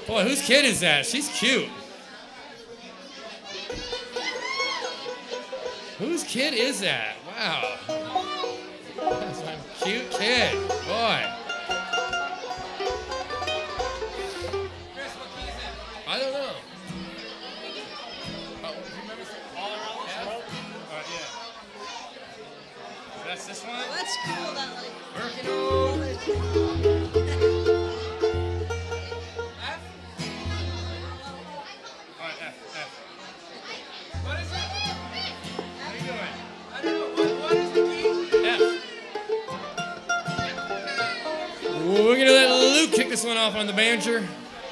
Boy, whose kid is that? She's cute. Whose kid is that? Wow. That's a cute kid. Boy. Chris, what key is it? I don't know. Oh, do you remember all around this road? Yeah. That's this one? That's cool. That like. Working on. F? All right, F. What is it? What are you doing? I don't know. What is the key? F. We're gonna let Luke kick this one off on the banjo.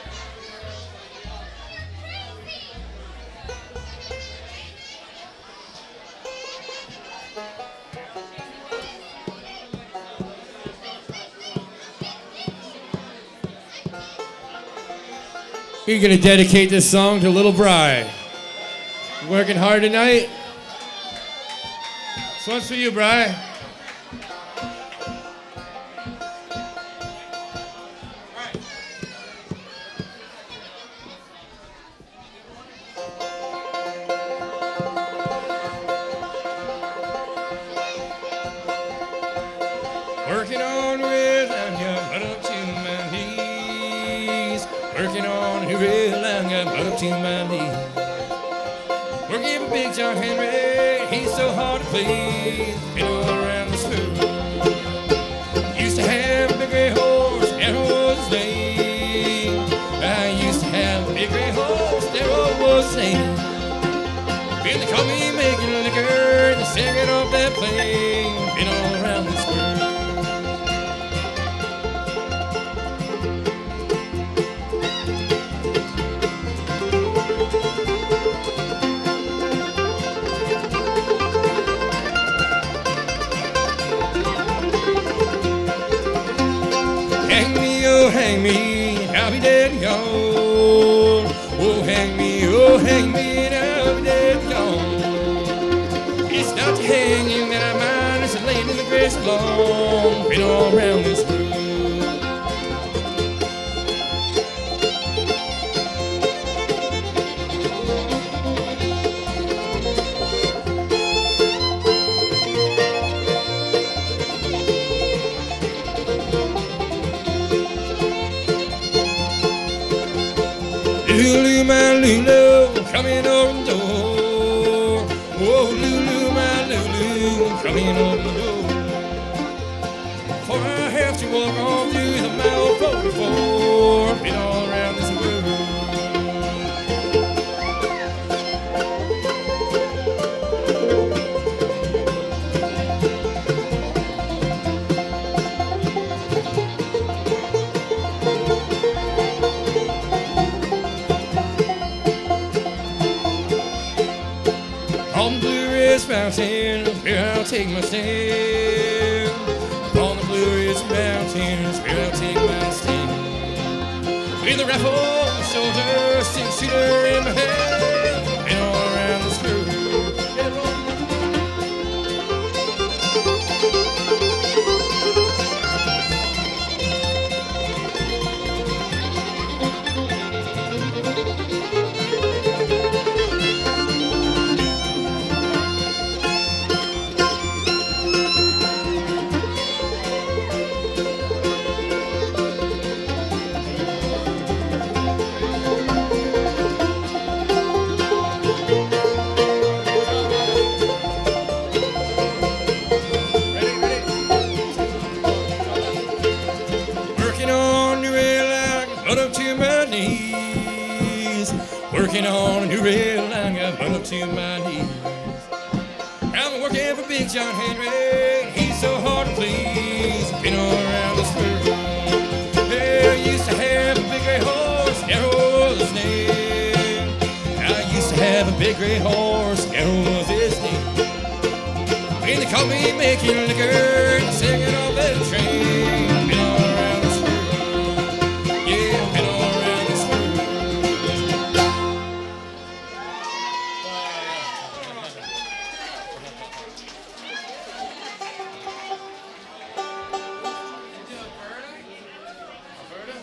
You're gonna dedicate this song to little Bri. Working hard tonight. This one's for you, Bri. Working on with I'm butt up to my knees. Working on real I'm butt up to my knees. Working for Big John Henry, he's so hard to please. Been all around this world. Used to have a big gray horse, that was his name. I used to have a big gray horse, that was his name. When they caught me making liquor, they singing off that plane. Been all around this world. Hang me, I'll be dead and gone. Oh, hang me, and I'll be dead and gone. It's not the hanging that I mind, it's laying in the grass alone. Been all around this world. Lulu, my Lulu, coming over the door. Oh, Lulu, my Lulu, coming over the door. For I have to walk on through the mile 44. Been all around this world. On the Blue Ridge Mountain, where I'll take my stand. On the Blue Ridge Mountain, where I'll take my stand. With a rifle on my shoulder, six-shooter in my hand, and all around the screw. Up to my knees, working on a new rail line, got butt up to my knees. I'm working for Big John Henry, he's so hard to please. Been all around this world. Yeah, I used to have a big gray horse, that was his name. I used to have a big gray horse, that was his name. When they caught me making liquor,